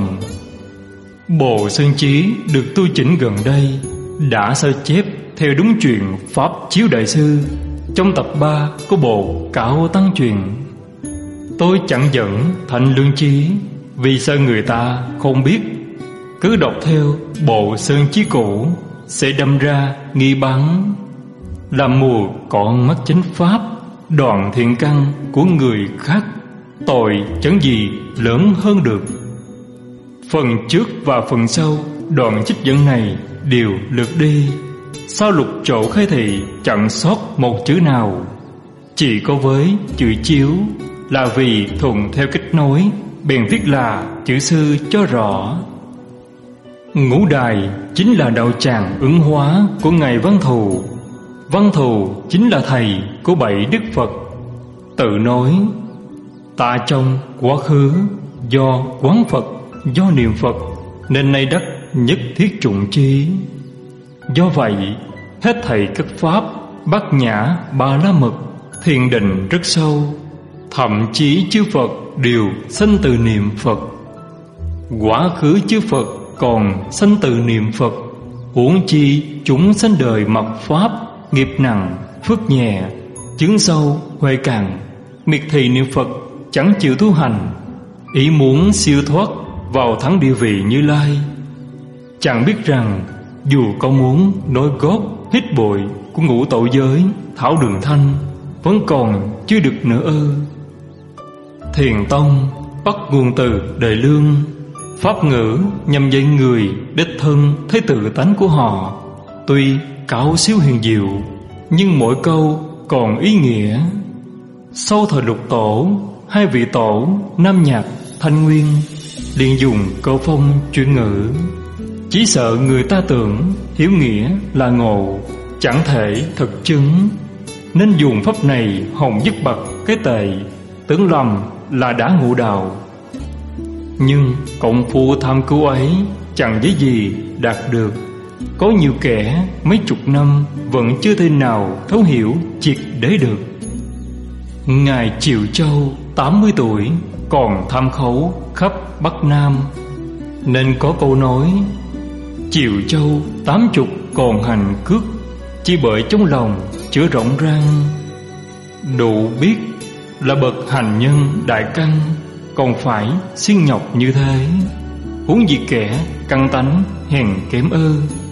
Bộ Sơn Chí được tu chỉnh gần đây đã sao chép theo đúng chuyện Pháp Chiếu Đại Sư trong tập 3 của bộ Cao Tăng Truyền. Tôi chẳng dẫn Thành Lương Chí vì sợ người ta không biết. Cứ đọc theo bộ Sơn Chí cũ sẽ đâm ra nghi bắn, làm mù con mắt chánh pháp, đoạn thiện căn của người khác. Tội chẳng gì lớn hơn được. Phần trước và phần sau đoạn trích dẫn này đều lược đi. Sao lục chỗ khai thị chẳng sót một chữ nào. Chỉ có với chữ chiếu là vì thuận theo cách nói, bèn viết là chữ sư cho rõ. Ngũ Đài chính là đạo tràng ứng hóa của Ngài Văn Thù. Văn Thù chính là thầy của 7 Đức Phật. Tự nói: ta trong quá khứ do quán Phật, do niệm Phật, nên nay đắc nhất thiết trụng chi. Do vậy hết thầy các pháp Bát Nhã Ba La Mật, thiền định rất sâu. Thậm chí chư Phật đều sanh từ niệm Phật. Quá khứ chư Phật còn sanh từ niệm Phật, huống chi chúng sanh đời mật pháp, nghiệp nặng phước nhẹ, chứng sâu huệ cạn, miệt thị niệm Phật, chẳng chịu tu hành, ý muốn siêu thoát vào thắng địa vị Như Lai. Chẳng biết rằng dù có muốn nói gót hít bụi của ngũ tổ giới Thảo Đường Thanh, vẫn còn chưa được nữa ư. Thiền tông bắt nguồn từ đời Lương. Pháp ngữ nhằm dạy người đích thân thấy tự tánh của họ, tuy cao siêu huyền diệu, nhưng mỗi câu còn ý nghĩa. Sau thời Lục Tổ, hai vị tổ Nam Nhạc, Thanh Nguyên liền dùng câu phong chuyển ngữ, chỉ sợ người ta tưởng hiểu nghĩa là ngộ, chẳng thể thực chứng, nên dùng pháp này hòng dứt bật cái tệ, tưởng lầm là đã ngộ đạo. Nhưng công phu tham cứu ấy chẳng dễ gì đạt được. Có nhiều kẻ mấy chục năm vẫn chưa thể nào thấu hiểu triệt để được. Ngài Triệu Châu 80 tuổi còn tham khấu khắp Bắc Nam, nên có câu nói Triệu Châu 80 còn hành cước, chỉ bởi trong lòng chứa rộng răng. Đủ biết là bậc hành nhân đại căn còn phải siêng nhọc như thế, huống gì kẻ căn tánh hèn kém ơ.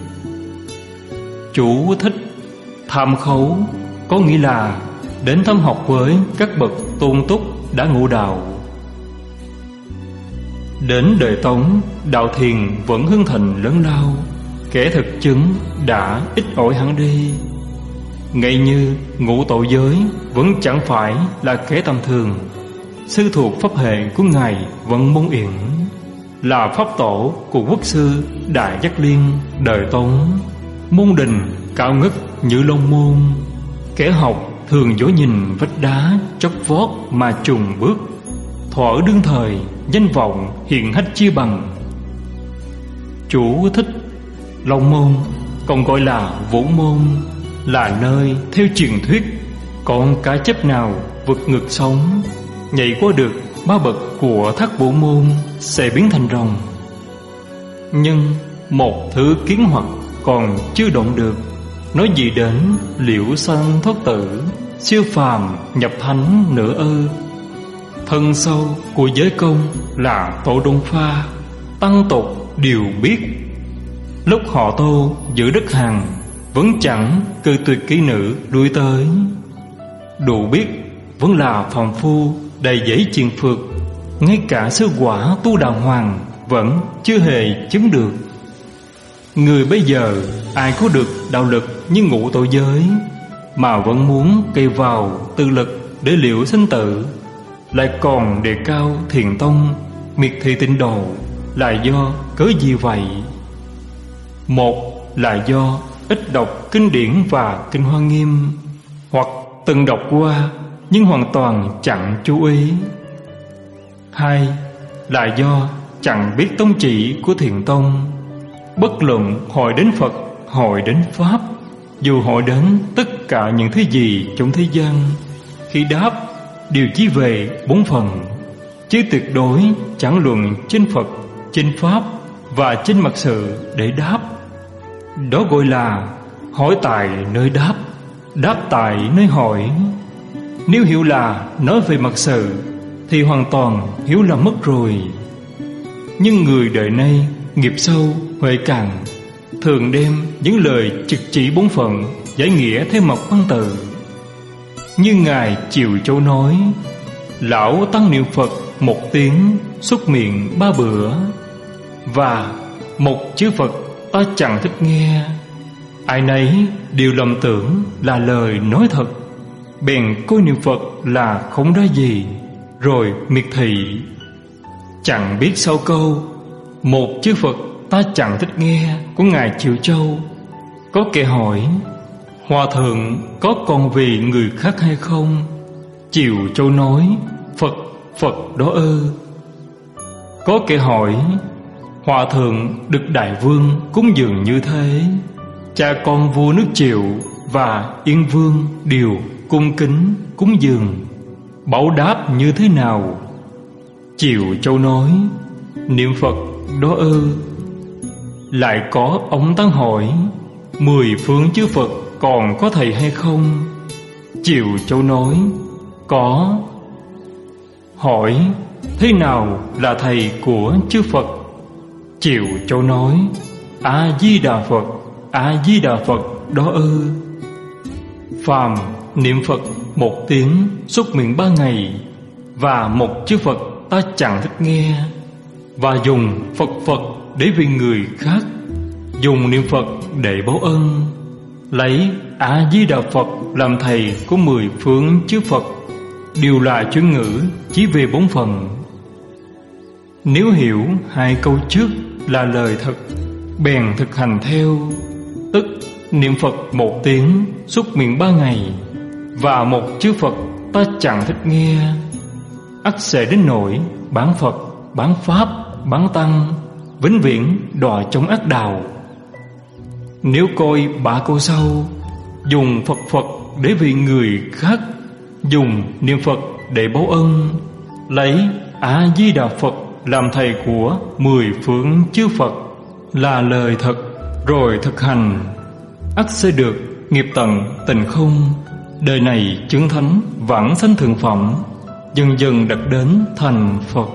Chú thích: tham khấu có nghĩa là đến thăm học với các bậc tôn túc đã ngộ đạo. Đến đời Tống, đạo thiền vẫn hưng thịnh lớn lao, kẻ thực chứng đã ít ỏi hẳn đi. Ngay như ngũ tổ giới vẫn chẳng phải là kẻ tầm thường. Sư thuộc pháp hệ của Ngài Vận Môn Yển, là pháp tổ của quốc sư Đại Giác Liên đời Tống. Môn đình cao ngất như Long Môn, kẻ học thường dõi nhìn vách đá chót vót mà trùng bước. Thuở đương thời danh vọng hiện hách chia bằng. Chú thích: Long Môn còn gọi là Vũ Môn, là nơi theo truyền thuyết còn cá chép nào vượt ngược sóng, nhảy qua được ba bậc của Thác Vũ Môn sẽ biến thành rồng. Nhưng một thứ kiến hoặc còn chưa động được, nói gì đến liễu sanh thoát tử, siêu phàm nhập thánh nữa ư? Thân sâu của giới công là Tổ Đôn Pha, tăng tục đều biết. Lúc họ Tô giữ đất Hàn, vẫn chẳng cự tuyệt kỹ nữ lui tới. Đủ biết vẫn là phàm phu đầy dẫy chiền phược, ngay cả sư quả tu đàng hoàng vẫn chưa hề chứng được. Người bây giờ ai có được đạo lực như ngũ tổ giới, mà vẫn muốn cây vào tự lực để liệu sinh tử, lại còn đề cao thiền tông, miệt thị tịnh độ, là do cớ gì vậy? Một là do ít đọc kinh điển và kinh Hoa Nghiêm, hoặc từng đọc qua nhưng hoàn toàn chẳng chú ý. Hai là do chẳng biết tông chỉ của thiền tông. Bất luận hỏi đến Phật, hỏi đến Pháp, dù hỏi đến tất cả những thứ gì trong thế gian, khi đáp đều chỉ về bốn phần, chứ tuyệt đối chẳng luận trên Phật, trên Pháp và trên mặt sự để đáp. Đó gọi là hỏi tại nơi đáp, đáp tại nơi hỏi. Nếu hiểu là nói về mặt sự thì hoàn toàn hiểu là mất rồi. Nhưng người đời nay nghiệp sâu huệ cạn, thường đem những lời trực chỉ bốn phận giải nghĩa theo mặt văn tự. Như Ngài Triệu Châu nói, lão tăng niệm Phật một tiếng, xuất miệng ba bữa, và một chữ Phật ta chẳng thích nghe. Ai nấy đều lầm tưởng là lời nói thật, bèn coi niệm Phật là không ra gì, rồi miệt thị. Chẳng biết sau câu một chữ Phật ta chẳng thích nghe của Ngài Triệu Châu, có kẻ hỏi: Hòa thượng có còn vì người khác hay không? Triệu Châu nói: Phật, Phật đó ư. Có kẻ hỏi: Hòa thượng được Đại Vương cúng dường như thế, cha con vua nước Triệu và Yên Vương đều cung kính cúng dường, bảo đáp như thế nào? Triệu Châu nói: Niệm Phật đó ư. Lại có ông tăng hỏi: 10 phương chư Phật còn có thầy hay không? Triệu Châu nói: Có. Hỏi: thế nào là thầy của chư Phật? Triệu Châu nói: A Di Đà Phật, A Di Đà Phật đó ư. Phàm niệm Phật một tiếng suốt miệng 3 ngày, và một chư Phật ta chẳng thích nghe, và dùng Phật Phật để vì người khác, dùng niệm Phật để báo ân, lấy A Di Đà Phật làm thầy của 10 phương chư Phật, đều là chuyên ngữ chỉ về 4 phần. Nếu hiểu 2 câu trước là lời thật, bèn thực hành theo, tức niệm Phật 1 tiếng suốt miệng 3 ngày, và một chữ Phật ta chẳng thích nghe, ắt sẽ đến nỗi bán Phật, bán Pháp, bán Tăng, vĩnh viễn đọa trong ác đạo. Nếu coi 3 câu sau, dùng Phật Phật để vì người khác, dùng niệm Phật để báo ân, lấy A Di Đà Phật làm thầy của 10 phương chư Phật là lời thật, rồi thực hành, ắt sẽ được nghiệp tận tình không, đời này chứng thánh vãng sanh thượng phẩm, dần dần đạt đến thành Phật.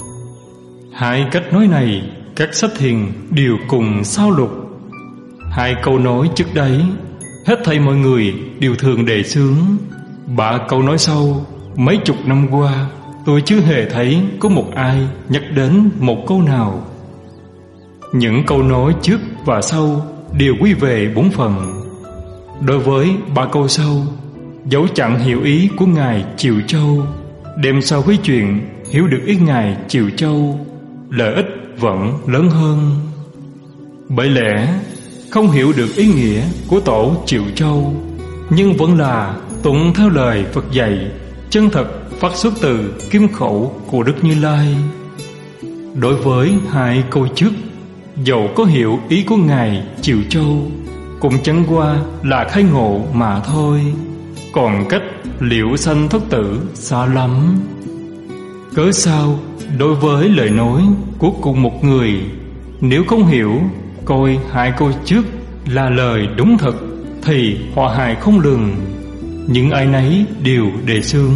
Hai cách nói này các sách thiền đều cùng sao lục. Hai câu nói trước đấy hết thảy mọi người đều thường đề xướng. 3 câu nói sau, mấy chục năm qua tôi chưa hề thấy có một ai nhắc đến một câu nào. Những câu nói trước và sau đều quy về 4 phần. Đối với 3 câu sau, dẫu chẳng hiểu ý của Ngài Chiều Châu, đem so với chuyện hiểu được ý Ngài Chiều Châu, lợi ích vẫn lớn hơn. Bởi lẽ không hiểu được ý nghĩa của tổ Chiều Châu, nhưng vẫn là tụng theo lời Phật dạy, chân thật phát xuất từ kim khẩu của Đức Như Lai. Đối với 2 câu trước, dẫu có hiểu ý của Ngài Chiều Châu, cũng chẳng qua là khai ngộ mà thôi, còn cách liễu sanh thoát tử xa lắm. Cớ sao đối với lời nói của cùng một người, nếu không hiểu, coi 2 câu trước là lời đúng thật, thì hòa hại không lường, những ai nấy đều đề xướng.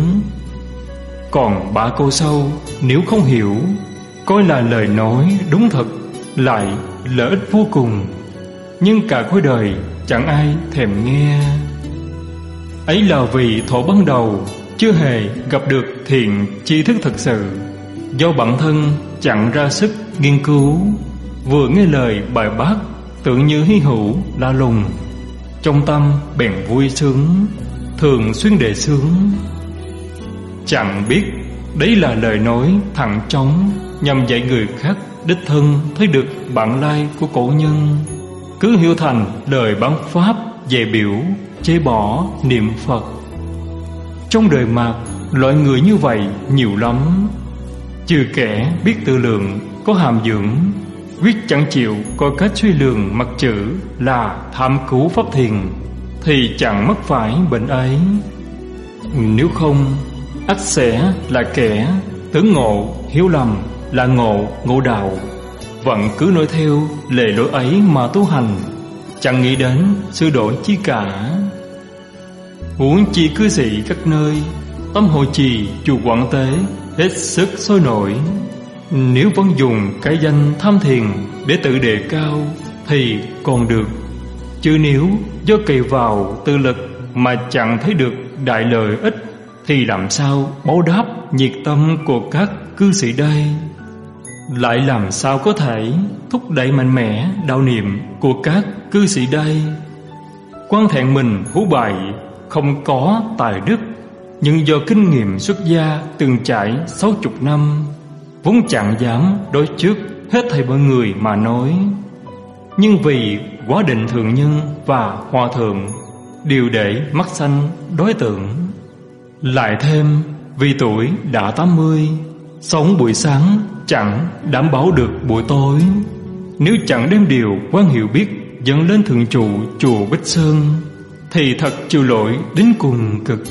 Còn 3 câu sau nếu không hiểu, coi là lời nói đúng thật, lại lợi ích vô cùng, nhưng cả khối đời chẳng ai thèm nghe. Ấy là vì thuở ban đầu chưa hề gặp được thiện tri thức thật sự, do bản thân chẳng ra sức nghiên cứu, vừa nghe lời bài bác tưởng như hy hữu lạ lùng, trong tâm bèn vui sướng, thường xuyên đề xướng. Chẳng biết đấy là lời nói thẳng trống, nhằm dạy người khác đích thân thấy được bản lai của cổ nhân, cứ hiểu thành lời bán pháp dè biểu, chê bỏ niệm Phật. Trong đời mạt, loại người như vậy nhiều lắm. Trừ kẻ biết tự lượng, có hàm dưỡng, quyết chẳng chịu coi cách suy lường mặt chữ là tham cứu pháp thiền, thì chẳng mắc phải bệnh ấy. Nếu không, ắt sẽ là kẻ tướng ngộ hiểu lầm là ngộ đạo, vẫn cứ nói theo lề lối ấy mà tu hành, chẳng nghĩ đến sửa đổi chi cả. Huống chi cư sĩ các nơi, tâm hội trì chùa Quảng Tế hết sức sôi nổi. Nếu vẫn dùng cái danh tham thiền để tự đề cao thì còn được, chứ nếu do cậy vào tự lực mà chẳng thấy được đại lợi ích, thì làm sao báo đáp nhiệt tâm của các cư sĩ đây? Lại làm sao có thể thúc đẩy mạnh mẽ đạo niệm của các cư sĩ đây? Quan thẹn mình hú bại, không có tài đức, nhưng do kinh nghiệm xuất gia từng trải 60 năm, vốn chẳng dám đối trước hết thảy mọi người mà nói. Nhưng vì quá định thượng nhân và hòa thượng đều để mắt sanh đối tượng, lại thêm vì tuổi đã 80, sống buổi sáng chẳng đảm bảo được buổi tối, nếu chẳng đem điều quan hiểu biết dẫn lên thượng trụ chùa Bích Sơn, thì thật chịu lỗi đến cùng cực.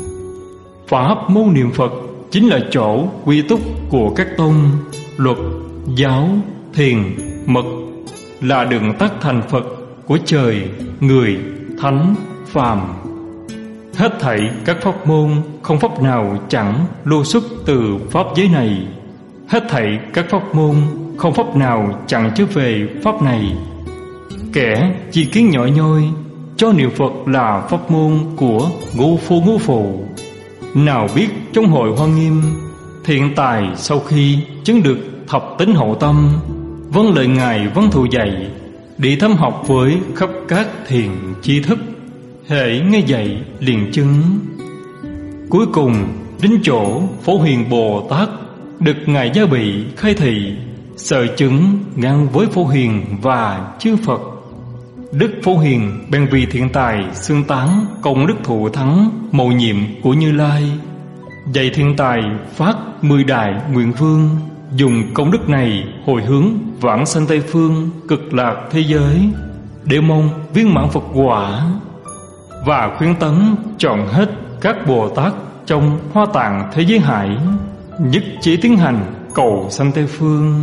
Pháp môn niệm Phật chính là chỗ quy túc của các tôn, luật, giáo, thiền, mật, là đường tắt thành Phật của trời, người, thánh, phàm. Hết thảy các pháp môn không pháp nào chẳng lưu xuất từ pháp giới này, hết thảy các pháp môn không pháp nào chẳng trở về pháp này. Kẻ chỉ kiến nhỏ nhoi cho niệm Phật là pháp môn của ngũ phụ, nào biết trong hội Hoa Nghiêm, thiện tài sau khi chứng được thập tính hậu tâm, vâng lời Ngài văn thù dạy, đi thăm học với khắp các thiền tri thức, hễ nghe dạy liền chứng. Cuối cùng đến chỗ Phổ Hiền Bồ Tát được Ngài Gia Bị khai thị, sở chứng ngang với Phổ Hiền và chư Phật. Đức Phổ Hiền bèn vì thiện tài xưng tán công đức thụ thắng mầu nhiệm của Như Lai, dạy thiện tài phát 10 đại nguyện vương, dùng công đức này hồi hướng vãng sanh Tây Phương cực lạc thế giới để mong viên mãn Phật quả, và khuyến tấn chọn hết các Bồ Tát trong Hoa Tạng thế giới hải, nhất chí tiến hành cầu sanh Tây Phương.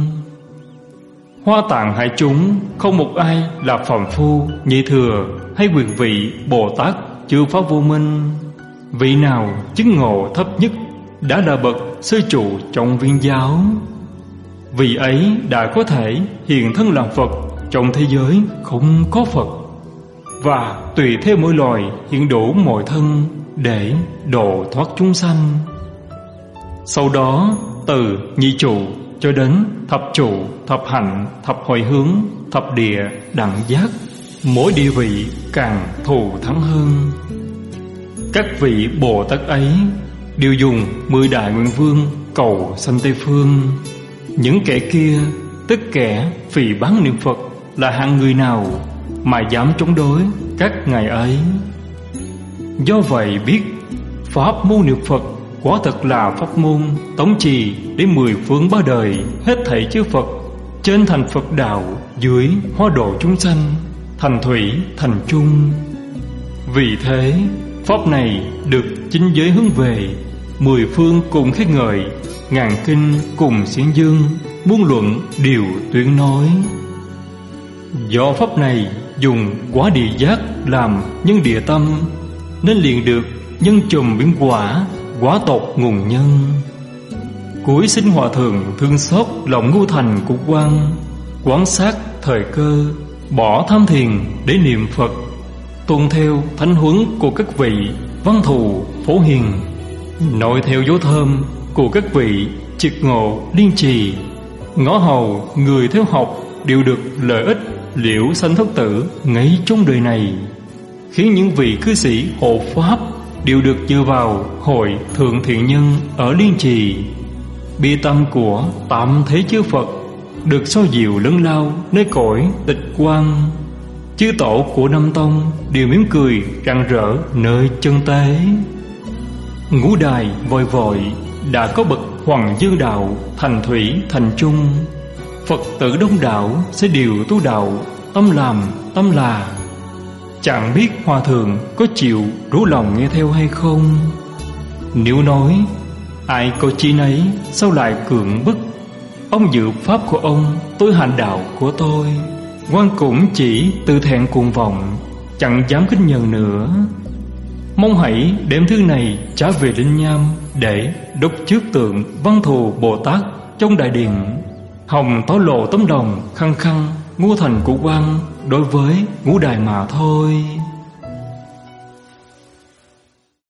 Hoa Tạng hải chúng không một ai là phàm phu, nhị thừa hay quyền vị Bồ Tát chư pháp vô minh. Vị nào chứng ngộ thấp nhất đã là bậc sư trụ trong viên giáo. Vị ấy đã có thể hiện thân làm Phật trong thế giới không có Phật, và tùy theo mỗi loài hiện đủ mọi thân để độ thoát chúng sanh. Sau đó từ nhị trụ cho đến thập trụ, thập hạnh, thập hồi hướng, thập địa đẳng giác, mỗi địa vị càng thù thắng hơn. Các vị Bồ Tát ấy đều dùng 10 đại nguyện vương cầu sanh Tây Phương. Những kẻ kia, tức kẻ phỉ báng niệm Phật, là hạng người nào mà dám chống đối các ngài ấy? Do vậy biết pháp môn niệm Phật quả thật là pháp môn tống trì đến 10 phương 3 đời hết thảy chư Phật, trên thành Phật đạo, dưới hóa độ chúng sanh, thành thủy thành chung. Vì thế pháp này được chính giới hướng về, 10 phương cùng khen ngợi, ngàn kinh cùng xiển dương, muôn luận đều tuyên nói. Do pháp này dùng quả địa giác làm nhân địa tâm, nên liền được nhân chùm biến quả, quả tột nguồn nhân. Cuối sinh hòa thượng thương xót lòng ngu thành của quan, quán sát thời cơ, bỏ tham thiền để niệm Phật, tuân theo thánh huấn của các vị văn thù Phổ Hiền, nội theo dấu thơm của các vị triệt ngộ liên trì, ngõ hầu người theo học đều được lợi ích liễu sanh thất tử ngay trong đời này, khiến những vị cư sĩ hộ pháp đều được dựa vào hội thượng thiện nhân ở liên trì. Bi tâm của tạm thế chư Phật được soi dịu lớn lao nơi cõi tịch quan. Chư tổ của Nam Tông đều mỉm cười rạng rỡ nơi chân tế. Ngũ đài vội vội đã có bậc Hoàng Dương đạo, thành thủy thành trung. Phật tử đông đảo sẽ đều tu đạo, tâm làm tâm là. Chẳng biết hòa thượng có chịu rủ lòng nghe theo hay không? Nếu nói ai có chi nấy, sao lại cưỡng bức? Ông dự pháp của ông, tôi hành đạo của tôi. Quan cũng chỉ tự thẹn cuồng vọng, chẳng dám kính nhờ nữa. Mong hãy đem thư này trả về Linh Nham để đúc trước tượng Văn Thù Bồ Tát trong đại điện, hồng tỏ lộ tấm lòng khăng khăng ngu thành của quan đối với ngũ đài mà thôi.